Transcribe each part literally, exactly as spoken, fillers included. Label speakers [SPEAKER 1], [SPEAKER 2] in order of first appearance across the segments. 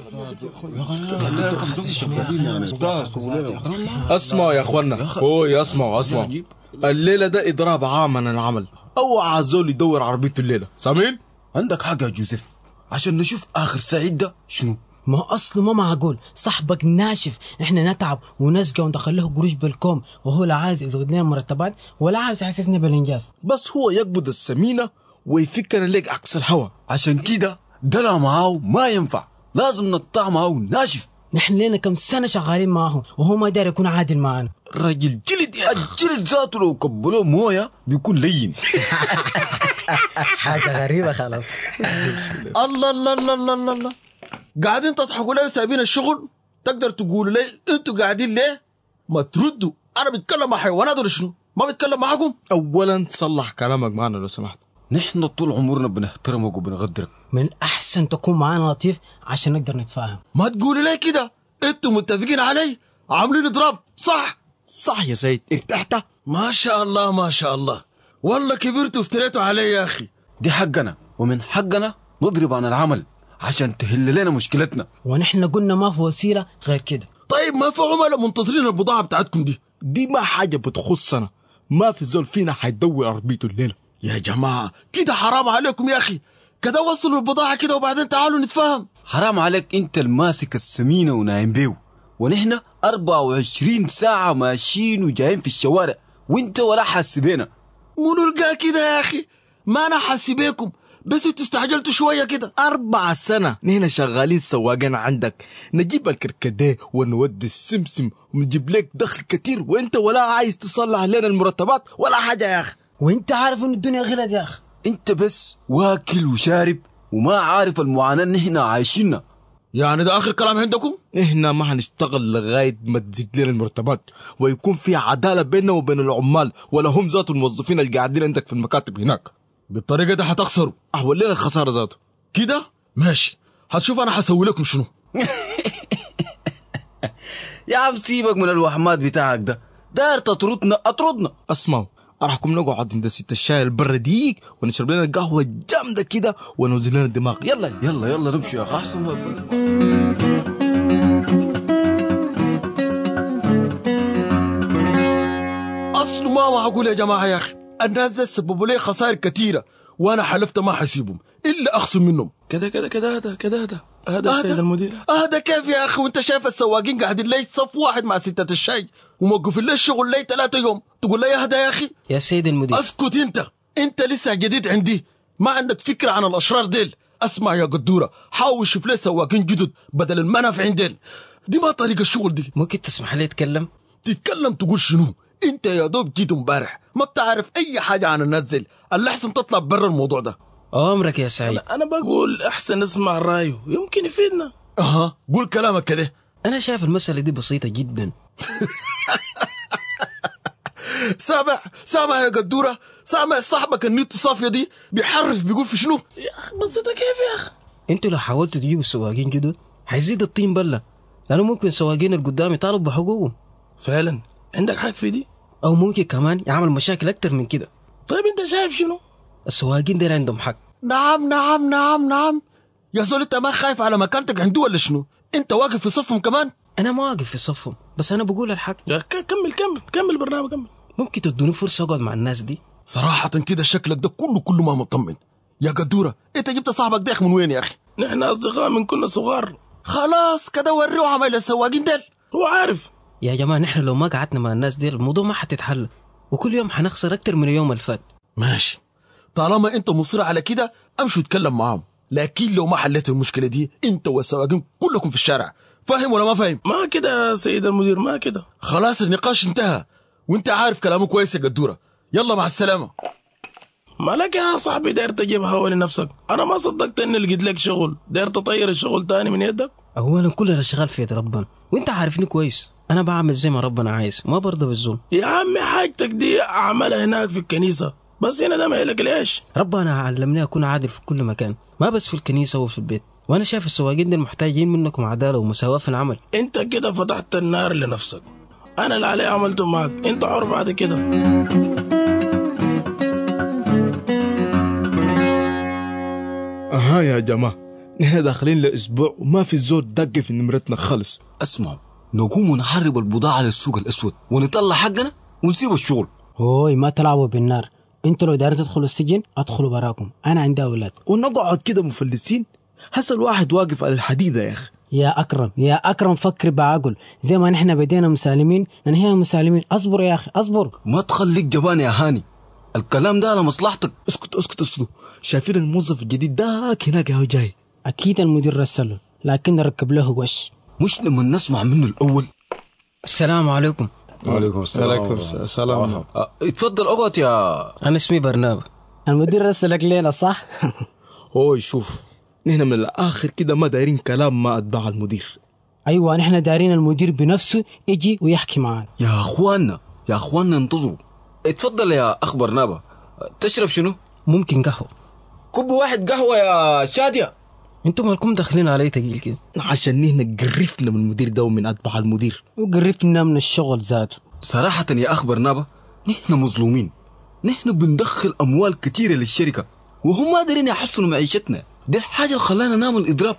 [SPEAKER 1] اسمعوا يا اخوانا، هو اسمعوا اسمعوا الليلة ده إضراب عام عن العمل، اوعى زول يدور عربيته الليلة. سامين؟
[SPEAKER 2] عندك حاجة يا جوزيف عشان نشوف آخر سعيد ده شنو؟
[SPEAKER 3] ما أصله ما معقول، صاحبك ناشف، إحنا نتعب ونسقى وندخل له قروش بالكوم وهو لا عايز يزود لنا مرتبات ولا عايز يحسسنا بالإنجاز،
[SPEAKER 1] بس هو يقبض السمينة ويفكر لك عكس الهوا.
[SPEAKER 2] عشان كده دلع معاه ما ينفع، لازم نقطع معاه ناشف.
[SPEAKER 3] نحن لنا كم سنة شغالين معه وهو ما داير يكون عادل معنا.
[SPEAKER 2] الرجل جلد يا الجلد ذاته لو كبلوه مويه بيكون لين.
[SPEAKER 3] حاجة غريبة خلاص.
[SPEAKER 4] الله الله الله الله الله، قاعدين تضحكوا ليه سايبين الشغل؟ تقدر تقولوا ليه انتوا قاعدين ليه؟ ما تردوا، انا بتكلم مع حيوانات ولا شنو؟ ما بتكلم معاكم؟
[SPEAKER 1] اولا صلح كلامك معنا لو سمحت.
[SPEAKER 2] نحن طول عمرنا بنحترمك وبنقدرك،
[SPEAKER 3] من احسن تكون معانا لطيف عشان نقدر نتفاهم.
[SPEAKER 4] ما تقولوا ليه كده؟ انتوا متفقين علي عاملين اضراب صح؟
[SPEAKER 1] صح يا سيد، ارتحت؟
[SPEAKER 4] ما شاء الله ما شاء الله، والله كبرتوا وافتريتوا علي يا اخي.
[SPEAKER 2] دي حقنا ومن حقنا نضرب عن العمل عشان تهل لنا مشكلتنا،
[SPEAKER 3] ونحن قلنا ما في وسيلة غير كده.
[SPEAKER 4] طيب ما في عملاء منتظرين البضاعة بتاعتكم دي؟
[SPEAKER 1] دي ما حاجة بتخصنا، ما في زول فينا حيدور عربيته الليلة.
[SPEAKER 4] يا جماعة كده حرام عليكم يا أخي، كده وصلوا البضاعة كده وبعدين تعالوا نتفاهم.
[SPEAKER 2] حرام عليك انت الماسك السمينة ونايم بيو، ونحن أربعة وعشرين ساعة ماشيين وجايين في الشوارع وانت ولا حاسس بينا.
[SPEAKER 4] منو لقى كده يا أخي؟ ما أنا حاسس بيكم، بس تستعجلتوا شوية كده.
[SPEAKER 1] أربع سنة نحن شغالين سواقين عندك، نجيب الكركديه ونودي السمسم ونجيب لك دخل كتير وانت ولا عايز تصلح لنا المرتبات ولا حاجة يا أخي.
[SPEAKER 3] وانت عارف ان الدنيا غلت يا أخي.
[SPEAKER 2] انت بس واكل وشارب وما عارف المعاناة نحن عايشينها.
[SPEAKER 4] يعني ده آخر كلام عندكم؟
[SPEAKER 1] احنا ما هنشتغل لغاية ما تزيد لنا المرتبات ويكون في عدالة بيننا وبين العمال ولا هم ذات الموظفين اللي قاعدين عندك في المكاتب هناك.
[SPEAKER 4] بالطريقة دي هتخسروا.
[SPEAKER 1] أحول لنا الخسارة ذاته
[SPEAKER 4] كده ماشي، هتشوف أنا هسوي لكم شنو.
[SPEAKER 2] يا عم سيبك من الوهمات بتاعك ده، داير تطردنا اطردنا.
[SPEAKER 1] اسمعوا، راحكم نقعد عند ست الشاي البرة ديك ونشرب لنا قهوة جامدة كده ونوزن لنا الدماغ. يلا
[SPEAKER 2] يلا يلا نمشي يا أخي أحسن.
[SPEAKER 4] أصله ما معقول يا جماعة يا أخي، الناس دي سببوا لي خسائر كتيرة وأنا حلفت ما حسيبهم إلا أخصم منهم.
[SPEAKER 1] كده كده كده هذا كده هذا هذا السيد المدير.
[SPEAKER 4] هذا كيف يا أخي وأنت شايف السواقين قاعدين ليش صف واحد مع ستة الشاي وموقفين لي الشغل لي ثلاثة يوم، تقول لي هذا يا أخي؟
[SPEAKER 3] يا سيد المدير
[SPEAKER 4] اسكت انت، انت لسه جديد عندي، ما عندك فكرة عن الاشرار ديل. اسمع يا قدورة، حاول شوف لي سواقين جدد بدل المنافعين ديل، دي ما طريقة الشغل دي.
[SPEAKER 3] ممكن تسمح لي اتكلم؟
[SPEAKER 4] تتكلم تقول شنو؟ انت يا دوب جيت امبارح ما بتعرف اي حاجة عن الناس ديل، اللي احسن تطلع برا الموضوع ده.
[SPEAKER 3] امرك يا سعيد.
[SPEAKER 5] انا بقول احسن نسمع رايه يمكن يفيدنا.
[SPEAKER 4] اها قول كلامك كده.
[SPEAKER 3] انا شايف المسألة دي بسيطة جدا.
[SPEAKER 4] سامع سامع يا قدورة، سامع صاحبك النيت صافية دي بيحرف بيقول في شنو؟
[SPEAKER 5] يا اخي بسيطة كيف يا اخي؟
[SPEAKER 3] انتوا لو حاولتوا تجيبوا السواقين جدد هيزيد الطين بلة، لانه ممكن السواقين القدام يطالبوا بحقوقهم.
[SPEAKER 5] فعلا عندك حق في دي،
[SPEAKER 3] او ممكن كمان يعمل مشاكل اكتر من كده.
[SPEAKER 5] طيب انت شايف شنو؟
[SPEAKER 3] السواقين دول عندهم حق.
[SPEAKER 4] نعم نعم نعم نعم. يا زول انت ما خايف على مكانتك عنده ولا شنو؟ انت واقف في صفهم كمان؟
[SPEAKER 3] انا ما واقف في صفهم، بس انا بقول الحق.
[SPEAKER 5] يا كمل كمل كمل برنامج كمل.
[SPEAKER 3] ممكن تدوني فرصة اقعد مع الناس دي؟
[SPEAKER 4] صراحة كده شكلك ده كله كله ما مطمن. يا قدورة انت جبت صاحبك ديخ من وين يا اخي؟
[SPEAKER 5] نحن اصدقاء من كنا صغار.
[SPEAKER 4] خلاص كده وريه عمل السواقين ديل.
[SPEAKER 5] هو عارف
[SPEAKER 3] يا جماعة نحن لو ما قعدنا مع الناس دي الموضوع ما حتتحل، وكل يوم حنخسر اكتر من اليوم اللي فات.
[SPEAKER 4] ماشي، طالما انت مصر على كده امشوا اتكلم معاهم، لكن لو ما حليت المشكلة دي انت والسواقين كلكم في الشارع. فاهم ولا ما فاهم؟
[SPEAKER 5] ما كده يا سيد المدير ما كده.
[SPEAKER 4] خلاص النقاش انتهى وانت عارف كلامه كويس يا قدورة، يلا مع السلامة.
[SPEAKER 5] مالك يا صاحبي داير تجيب هوا لنفسك؟ انا ما صدقت اني لقيت لك شغل، داير تطير الشغل تاني من يدك؟
[SPEAKER 3] اولا كلنا شغال في يد ربنا، وانت عارفني كويس انا بعمل زي ما ربنا عايز، ما برضى بالظلم.
[SPEAKER 5] يا عمي حاجتك دي اعملها هناك في الكنيسة، بس هنا ده ما لك ليش؟
[SPEAKER 3] ربنا علمني اكون عادل في كل مكان، ما بس في الكنيسة وفي البيت، وانا شايف السواقين دي محتاجين منكم عدالة ومساواة في العمل.
[SPEAKER 5] انت كده فتحت النار لنفسك، انا اللي علي عملته معك، انت حر بعد كده.
[SPEAKER 1] اها يا جماعة، نحن داخلين لأسبوع وما في الزول دق في نمرتنا خالص.
[SPEAKER 2] اسمعوا، نقوم ونحرب البضاعة للسوق الأسود ونطلع حقنا ونسيب الشغل.
[SPEAKER 3] هوي ما تلعبوا بالنار، انتوا لو دارين تدخلوا السجن ادخلوا براكم، انا عندي اولاد.
[SPEAKER 1] ونقعد كده مفلسين؟ هسه الواحد واقف على الحديدة يا أخي.
[SPEAKER 3] يا أكرم يا أكرم فكر بعقل، زي ما نحن بدينا مسالمين ننهينا مسالمين. أصبر يا أخي أصبر.
[SPEAKER 2] ما تخليك جبان يا هاني، الكلام ده على مصلحتك.
[SPEAKER 1] اسكت اسكت اسكت. شايفين الموظف الجديد داك هناك اهو جاي؟
[SPEAKER 3] أكيد المدير رسله، لكن ركب له وش.
[SPEAKER 2] مش لما نسمع منه الأول.
[SPEAKER 3] السلام عليكم.
[SPEAKER 2] وعليكم
[SPEAKER 1] السلام. السلام.
[SPEAKER 2] أه، اتفضل اقعد يا...
[SPEAKER 3] أنا اسمي برنابا. المدير رسلك ليلة صح؟
[SPEAKER 1] هو شوف، نحن من الآخر كده ما دايرين كلام ما أتبع المدير.
[SPEAKER 3] أيوة نحن دارين المدير بنفسه يجي ويحكي معانا.
[SPEAKER 2] يا أخوانا يا أخوانا انتظروا. اتفضل يا أخ برنابا، تشرب شنو؟
[SPEAKER 3] ممكن قهوة.
[SPEAKER 2] كب واحد قهوة يا شادية.
[SPEAKER 3] انتم مالكم داخلين علي تقيل كده؟
[SPEAKER 1] عشان نحن قرفنا من المدير ده ومن أتبع المدير،
[SPEAKER 3] وقرفنا من الشغل ذاته.
[SPEAKER 2] صراحة يا أخ برنابا، نحن مظلومين. نحن بندخل أموال كتيرة للشركة وهم ما دارين يحسنوا معيشتنا. دي الحاجة اللي خلانا نعمل إضراب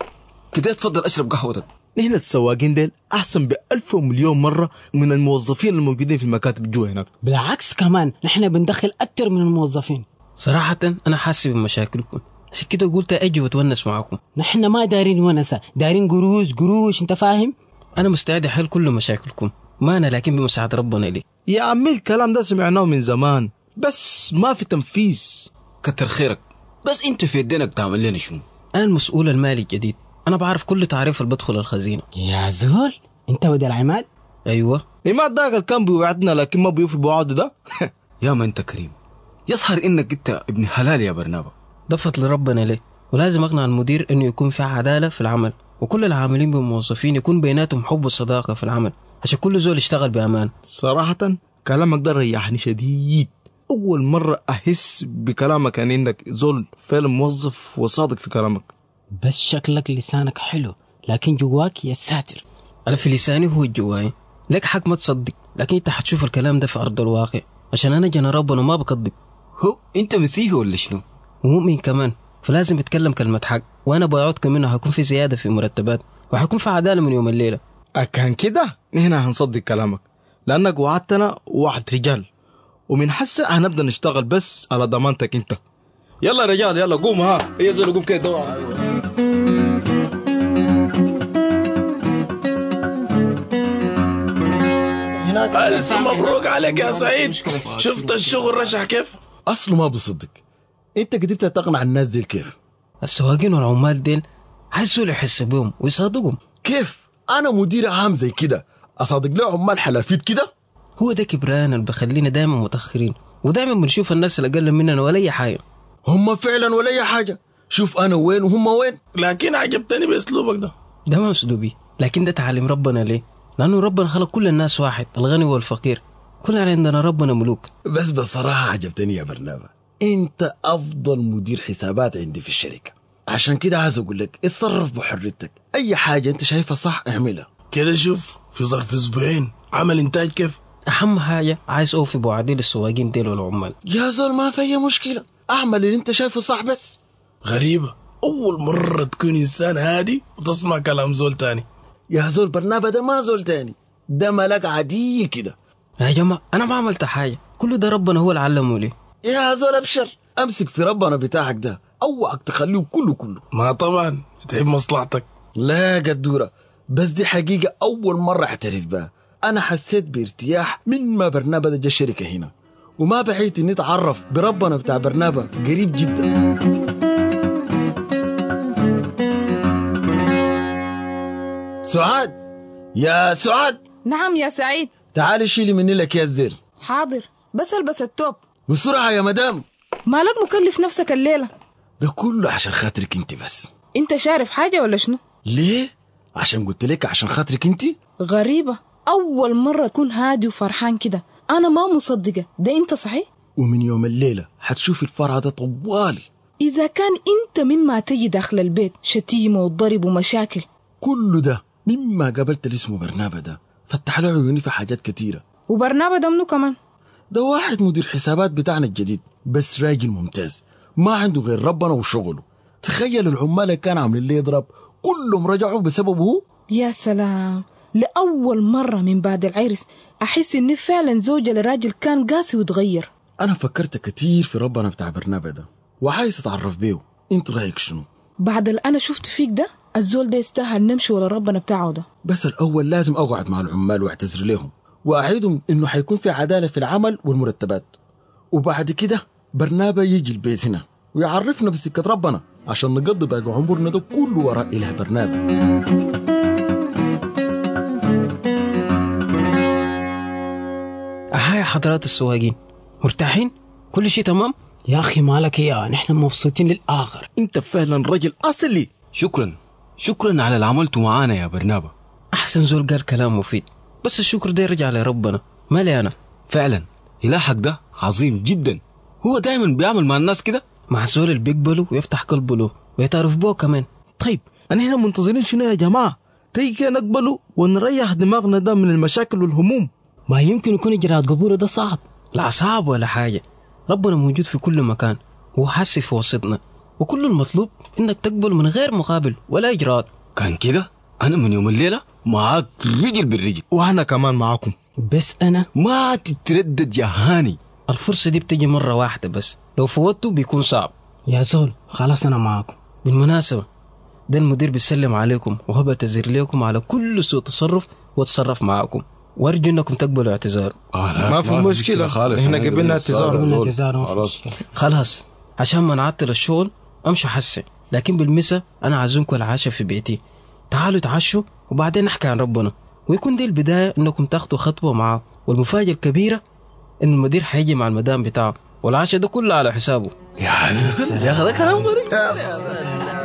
[SPEAKER 2] كده. اتفضل أشرب قهوتك.
[SPEAKER 1] نحن السواقين ديل أحسن بألف ومليون مرة من الموظفين الموجودين في المكاتب جوا هناك.
[SPEAKER 3] بالعكس كمان نحن بندخل أكتر من الموظفين. صراحة أنا حاسس بمشاكلكم، عشان كده قلت أجي وأتونس معاكم. نحن ما دارين ونسة، دارين قروش قروش، أنت فاهم؟ أنا مستعد أحل كل مشاكلكم، ما أنا لكن بمساعدة ربنا لي.
[SPEAKER 1] يا عمي الكلام ده سمعناه من زمان، بس ما في تنفيذ.
[SPEAKER 2] كتر خيرك، بس انت في يدينك تعمل لنا شنو؟
[SPEAKER 3] أنا المسؤول المالي الجديد، أنا بعرف كل تعريف اللي بدخل الخزينة. يا زول أنت ودي العماد؟ أيوة.
[SPEAKER 1] عماد داك اللي كان بيوعدنا لكن ما بيوفي بوعده ده.
[SPEAKER 2] يا ما انت كريم، يظهر انك انت ابن حلال يا برنابا.
[SPEAKER 3] ده فضل ربنا ليه، ولازم أقنع المدير إنه يكون في عدالة في العمل، وكل العاملين بالموظفين يكون بيناتهم حب وصداقة في العمل، عشان كل زول يشتغل بأمان.
[SPEAKER 1] صراحة كلامك ده ريحني شديد. أول مرة أحس بكلامك يعني إنك زول فعلا موظف وصادق في كلامك.
[SPEAKER 3] بس شكلك لسانك حلو لكن جواك يا ساتر. أنا في لساني هو جواي، لك حق ما تصدق، لكن أنت حتشوف الكلام ده في أرض الواقع، عشان أنا جنا ربنا ما بكذب.
[SPEAKER 2] هو أنت مسيحي ولا شنو؟
[SPEAKER 3] ومؤمن كمان، فلازم يتكلم كلمة حق، وأنا بوعدكم إنه هيكون في زيادة في مرتبات وهيكون في عدالة من يوم الليلة.
[SPEAKER 1] أكان كده نحن هنصدق كلامك، لأنك وعدتنا وعد رجال، ومن حسه هنبدأ نشتغل بس على ضمانتك أنت. يلا يا رجال يلا قوم، ها هي زول قوم كده دور.
[SPEAKER 5] ألف مبروك عليك يا سعيد، شفت الشغل رشح كيف؟
[SPEAKER 4] أصله ما بصدق. أنت قدرت تقنع الناس دي كيف؟
[SPEAKER 3] السواقين والعمال ديل عايزوا يحسوا بهم ويصادقهم.
[SPEAKER 4] كيف؟ أنا مدير عام زي كده أصادق له عمال حلافيت كده؟
[SPEAKER 3] هو ده كبران اللي بخلينا دايما متأخرين، ودايما بنشوف الناس اللي أقل مننا ولا أي حاجة.
[SPEAKER 4] هم فعلا ولا أي حاجة. شوف أنا وين وهم وين.
[SPEAKER 5] لكن عجبتني بأسلوبك ده.
[SPEAKER 3] ده ما أسلوبي، لكن ده تعليم ربنا ليه؟ لأنه ربنا خلق كل الناس واحد، الغني والفقير، كلنا عندنا ربنا ملوك.
[SPEAKER 4] بس بصراحة عجبتني يا برنابا، أنت أفضل مدير حسابات عندي في الشركة، عشان كده عايز أقول لك اتصرف بحريتك، أي حاجة أنت شايفها صح اعملها
[SPEAKER 5] كده. شوف في ظرف أسبوعين عمل إنتاج كيف؟
[SPEAKER 3] أهم حاجة عايز أوفي بوعدي للسواقين ديل والعمال.
[SPEAKER 4] يا زول ما في أي مشكلة، أعمل اللي أنت شايفه صح. بس
[SPEAKER 5] غريبة أول مرة تكون إنسان هادي وتسمع كلام زول تاني.
[SPEAKER 4] يا زول برنابا ده ما زول تاني، ده ملك عديل كده.
[SPEAKER 3] يا جماعة أنا ما عملت حاجة، كل ده ربنا هو اللي علمه لي.
[SPEAKER 4] يا زول أبشر، أمسك في ربنا بتاعك ده، أوعك تخليه كله كله.
[SPEAKER 5] ما طبعا تحب مصلحتك.
[SPEAKER 4] لا قدورة، بس دي حقيقة أول مرة اعترف بها. أنا حسيت بارتياح من ما برنابا ده جا الشركة هنا، وما بعيد إني أتعرف بربنا بتاع برنابا قريب جدا. سعاد، يا سعاد.
[SPEAKER 6] نعم يا سعيد.
[SPEAKER 4] تعالي شيلي مني لك يا الزر.
[SPEAKER 6] حاضر، بس البس التوب
[SPEAKER 4] بسرعة يا مدام.
[SPEAKER 6] مالك مكلف نفسك الليلة؟
[SPEAKER 4] ده كله عشان خاطرك انت بس.
[SPEAKER 6] انت شارف حاجة ولا شنو؟
[SPEAKER 4] ليه؟ عشان قلت لك عشان خاطرك انت.
[SPEAKER 6] غريبة أول مرة تكون هادي وفرحان كده، أنا ما مصدقة. ده انت صحيح؟
[SPEAKER 4] ومن يوم الليلة هتشوفي الفرح ده طوالي.
[SPEAKER 6] إذا كان انت من ما تجي داخل البيت شتيمة وضرب ومشاكل،
[SPEAKER 4] كله ده مما قابلت اللي اسمه برنابا ده فتح له عيوني في حاجات كتيرة.
[SPEAKER 6] وبرنابا ده منو كمان؟
[SPEAKER 4] ده واحد مدير حسابات بتاعنا الجديد، بس راجل ممتاز ما عنده غير ربنا وشغله. تخيل العمال اللي كان عاملين لي يضرب كلهم رجعوا بسببه.
[SPEAKER 6] يا سلام، لأول مرة من بعد العرس أحس إني فعلا زوجة لراجل كان قاسي وتغير.
[SPEAKER 4] أنا فكرت كتير في ربنا بتاع برنابا ده وعايز أتعرف بيه. أنت رأيك شنو؟
[SPEAKER 6] بعد اللي أنا شفت فيك ده الزول ده يستاهل نمشي ولا ربنا بتاعه ده.
[SPEAKER 4] بس الأول لازم أقعد مع العمال واعتذر لهم وأعيدهم إنه حيكون في عدالة في العمل والمرتبات، وبعد كده برنابا يجي البيت هنا ويعرفنا بسكة ربنا عشان نقضي باقي عمرنا ده كله وراء إله برنابا.
[SPEAKER 3] أهاي حضرات السواقين، مرتاحين؟ كل شيء تمام؟
[SPEAKER 7] يا أخي مالك يا نحن مبسوطين للآخر.
[SPEAKER 2] انت فعلا رجل اصلي. شكرا شكرا على اللي عملته معانا يا برنابا.
[SPEAKER 3] أحسن زول قال كلام مفيد، بس الشكر ده يرجع لربنا ما لي أنا.
[SPEAKER 2] فعلا إلهك ده عظيم جدا، هو دايما بيعمل مع الناس كده،
[SPEAKER 3] مع الزول اللي بيقبله ويفتح قلبه له ويتعرف بوه كمان.
[SPEAKER 1] طيب أنا هنا منتظرين شنو يا جماعة؟ تيجي نقبله ونريح دماغنا ده من المشاكل والهموم.
[SPEAKER 7] ما يمكن يكون إجراءات قبوله ده صعب.
[SPEAKER 3] لا صعب ولا حاجة، ربنا موجود في كل مكان وهو حاسس في وسطنا، وكل المطلوب إنك تقبل من غير مقابل ولا إجراءات.
[SPEAKER 2] كان كده أنا من يوم الليلة معاك رجل بالرجل،
[SPEAKER 1] وأنا كمان معاكم.
[SPEAKER 7] بس أنا
[SPEAKER 2] ما تتردد يا هاني،
[SPEAKER 3] الفرصة دي بتجي مرة واحدة بس، لو فوتته بيكون صعب.
[SPEAKER 7] يا زول خلاص أنا معاكم.
[SPEAKER 3] بالمناسبة ده المدير بيسلم عليكم وهو بيعتذر لكم على كل سوء تصرف وتصرف معاكم، وارجو انكم تقبلوا اعتذار.
[SPEAKER 1] آه ما في مشكلة خالص، احنا قبلنا اعتذار.
[SPEAKER 3] خلاص عشان ما نعطل الشغل امشي حسي، لكن بالمسا انا عازمكم العشاء في بيتي، تعالوا تعشوا وبعدين نحكي عن ربنا، ويكون دي البداية انكم تاخدوا خطوة معاه. والمفاجأة الكبيرة ان المدير حيجي مع المدام بتاعه والعشاء ده كله على حسابه.
[SPEAKER 2] يا يا اخي ده كلام غريب.